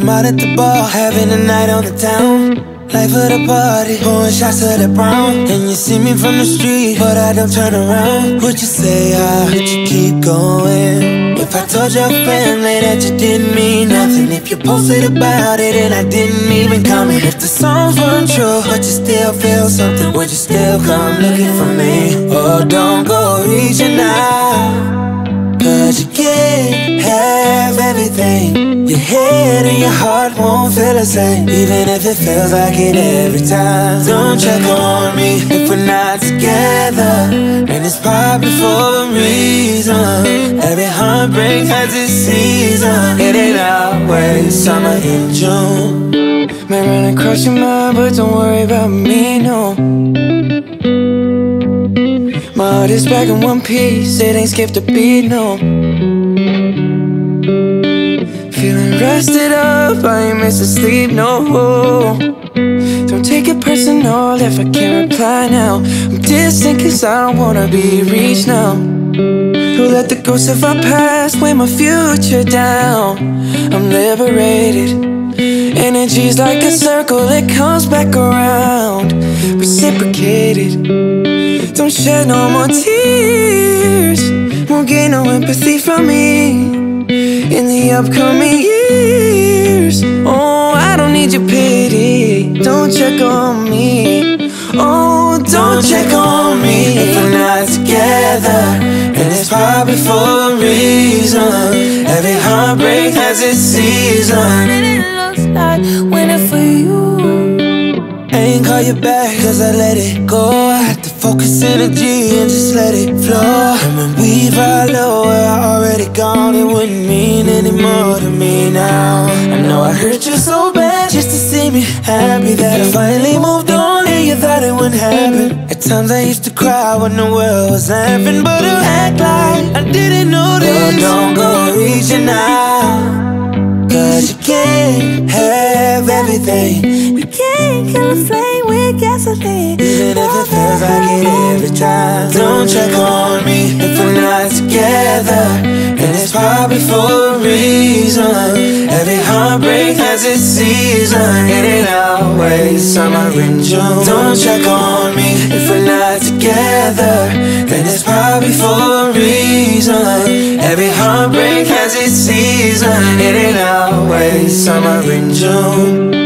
I'm out at the bar, having a night on the town. Life of the party, pouring shots of that brown. And you see me from the street, but I don't turn around. Would you say would you keep going? If I told your family that you didn't mean nothing, if you posted about it and I didn't even comment, if the songs weren't true, but you still feel something, would you still come looking for me? Oh, don't go reaching out, 'cause you can't have everything. Your head and your heart won't feel the same, even if it feels like it every time. Don't check on me if we're not together, and it's probably for a reason. Every heartbreak has its season. It ain't always summer in June. May run across your mind, but don't worry about me, no. My heart is back in one piece, it ain't skipped a beat, no. Feeling rested up, I ain't missing sleep, no. Don't take it personal if I can't reply now. I'm distant 'cause I don't wanna be reached now. Don't let the ghosts of our past weigh my future down. I'm liberated. Energy's like a circle, it comes back around. Reciprocated. Don't shed no more tears, won't gain no empathy from me in the upcoming years. Oh, I don't need your pity, don't check on me. Oh, don't check on me if we're not together, and it's probably for a reason. Every heartbreak has its season, and it looks like winter for you. I ain't call you back 'cause I let it go. I had to focus energy and just let it flow. And when we ride low, where I already gone, it wouldn't mean any more to me now. I know I hurt you so bad just to see me happy, that I finally moved on and you thought it wouldn't happen. At times I used to cry when the world was laughing, but I act like I didn't notice. Well, don't go reaching out, 'cause you can't have everything. We can't kill a flame with gasoline, even if it feels like it every time. Don't check on me if we're not together, and it's probably for a reason. Every heartbreak has its season, it ain't always summer in June. Don't check on me if we're not together, then it's probably for a reason. Every heartbreak has its season, it ain't always summer in June.